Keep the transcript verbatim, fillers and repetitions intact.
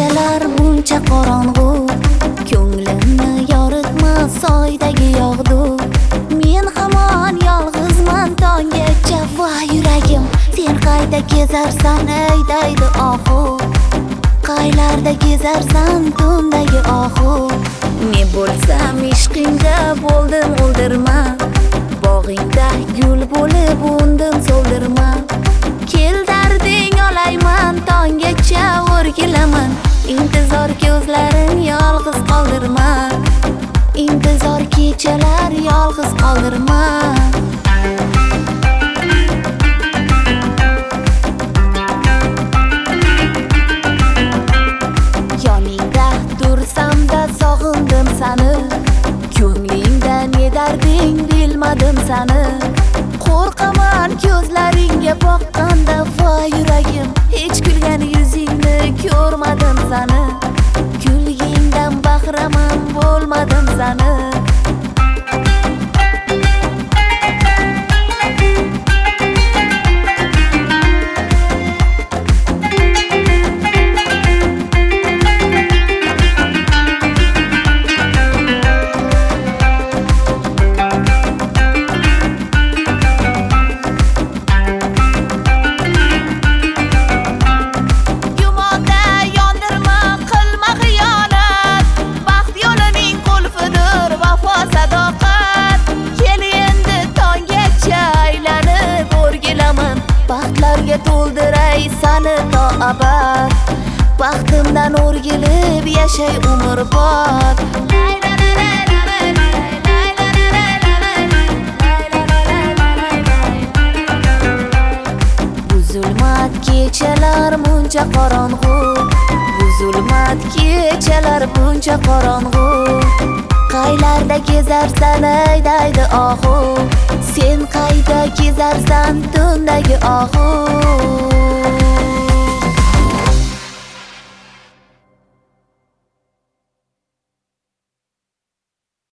kechalar buncha qorong'u, ko'nglimni yoritmas soydagi yog'du. Men hamon yolg'izman tonggacha, va yuragim sen qayda kezarsan ey deydi ohu. Qaylarda kezarsan tundagi ohu. Ne bo'lsam ishqingda bo'ldim o'ldirma, bog'ingda gul bo'lib undim so'ldirma. Kel darding olayman tonggacha o'rgilaman, intizor ko'zlarin yolg'iz qoldirma, intizor kechalar yolg'iz qoldirma. Yoningda tursamda sog'indim sani, ko'nglingda ne darding bilmadim sani. Qo'rqaman ko'zlaringga boqqanda, va yuragim hech kulgan yuzingni ko'rmadim sani. Kulgingdan bahramand bo'lmadim sani. Baxtlarga to'ldiray sani to abad, baxtimdan o'rgilib yashay umrbod. Bu zulmat kechalar buncha qorong'u, bu zulmat kechalar buncha qorong'u. Qaylarda kezarsan ey deydi ohu, sen qayda kezarsan tundagi ohu.